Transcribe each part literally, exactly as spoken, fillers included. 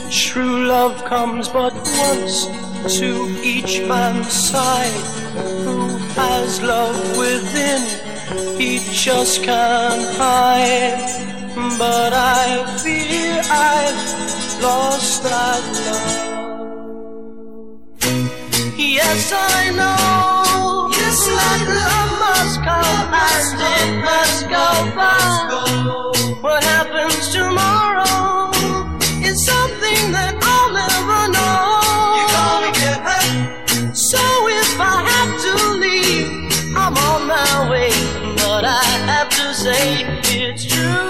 True love comes but once to each man's side. Who has love within, he just can't hide. But I fear I've lost that love. Yes, I know, yes, that love must come and it must go by. What happens tomorrow is something that I'll never know. You're gonna get hurt. So if I have to leave, I'm on my way. But I have to say it's true,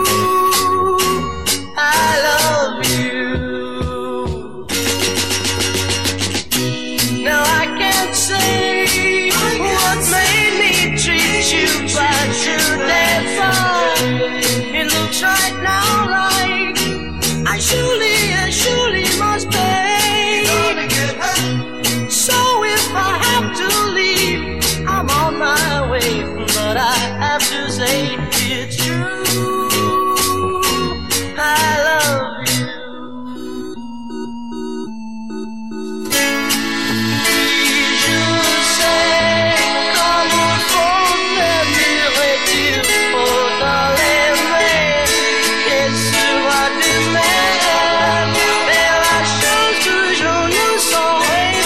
I love you. Now I can't say what made me treat you bad today, but it looks right now like I surely, I surely must pay. So if I have to leave, I'm on my way. But I have to say it's true, I love you. Je sais comment faut dire autant l'aimer et sera du même, mais la chose toujours ne saurait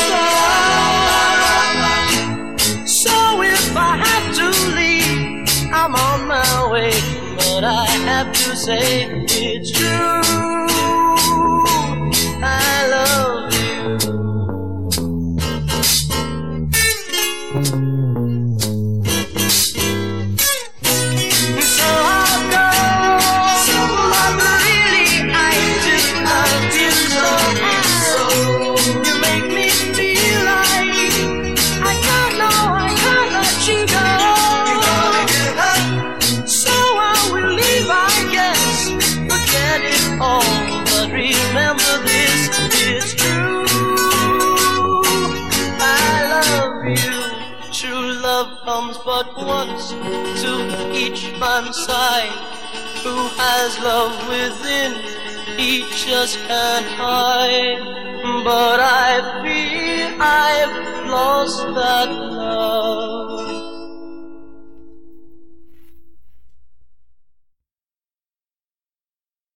pas. So if I have to leave, I'm on my way, but I have to say it's true, I love you. So I'll go, but really I do love you so. You make me feel like I can't, no, I can't let you go. Oh, but remember this, it's true, I love you. True love comes but once to each man's side. Who has love within, he just can't hide. But I fear I've lost that love.